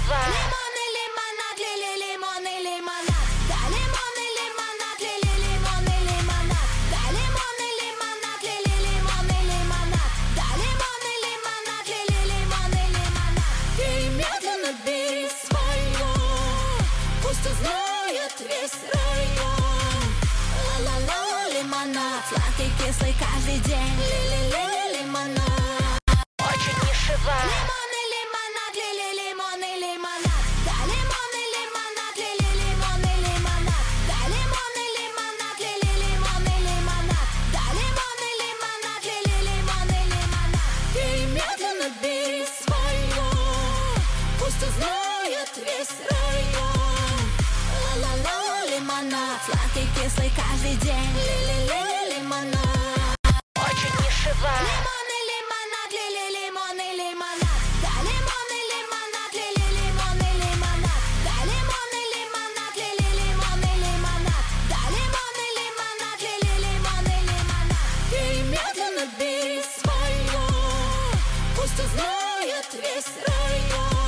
дешево. Лимон и лимонад, лимон и лимонад. Да, лимон и лимонад, лимон и лимонад. Да, лимон и лимонад, лимон и лимонад. Да, лимон и лимонад, лимон и лимонад. И медленно бери свое, пусть узнает весь район. Ла-ла-ла, лимонад, сладкий, кислый каждый день. Ли-ли-ли, лимонад. Очень дешево. Лимон и лимонад, лимон и лимонад. Да, лимон и лимонад, лимон и лимонад. Да, лимон и лимонад, лимон и лимонад. Да, лимон и лимонад, лимон и лимонад. И медленно бери свое, пусть узнает весь район. Ла-ла-ла, лимонад, сладкий, кислый каждый день. Ли-ли-ли, лимонад. Очень дешево. Лимон